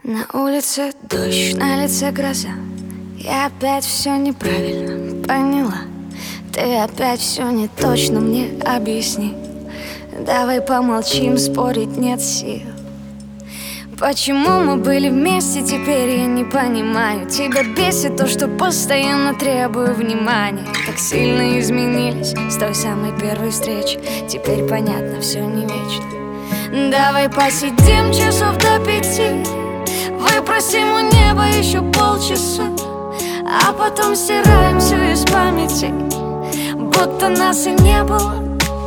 На улице дождь, на лице гроза. Я опять все неправильно поняла. Ты опять все не точно мне объясни. Давай помолчим, спорить нет сил. Почему мы были вместе, теперь я не понимаю. Тебя бесит то, что постоянно требую внимания. Так сильно изменились с той самой первой встречи. Теперь понятно, все не вечно. Давай посидим часов до 5, выпросим у неба еще полчаса, а потом стираем все из памяти, будто нас и не было.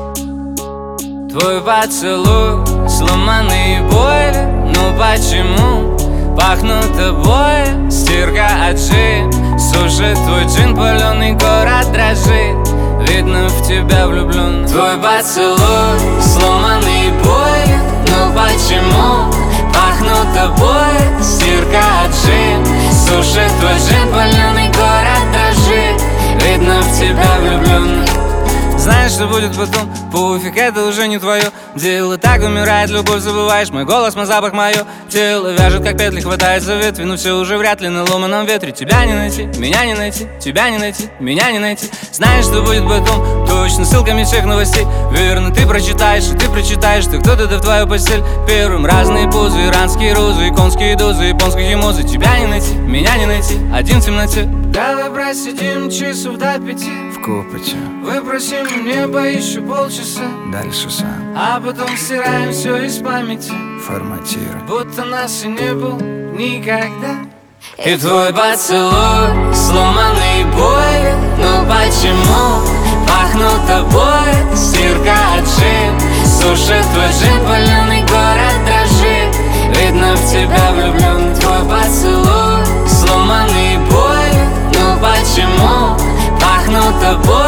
Твой поцелуй, сломанные боли. Ну почему пахнут тобой? Стирка от джин сушит твой джин, паленый город дрожит. Видно, в тебя влюблен. Твой поцелуй, сломанные боли. Ну почему пахнут тобой? Стирка от джин сушит твой джин, паленый город дрожит. Видно, в тебя влюблен. Знаешь, что будет потом? Пуфик, это уже не твое дело. Так умирает любовь, забываешь мой голос, мой запах, мое тело. Вяжет, как петли, хватается ветви, но все уже вряд ли на ломаном ветре. Тебя не найти, меня не найти, тебя не найти, меня не найти. Знаешь, что будет потом? Точно, ссылками всех новостей. Верно, ты прочитаешь, и ты прочитаешь, что кто-то в твою постель первым. Разные позы, иранские розы, иконские дозы, японских эмоций. Тебя не найти, меня не найти, один в темноте. Давай просидим часов до 5 в копоте, выпросим у неба еще полчаса, дальше сам а потом стираем все из памяти, форматируй. будто нас и не было никогда. И твой поцелуй, сломанные боли. Ну почему пахнут тобой? Стирка от джин сушит твой джин, паленый город дрожит. Видно, в тебя влюблен. Твой поцелуй, сломанные боли. Ну почему пахнут тобой?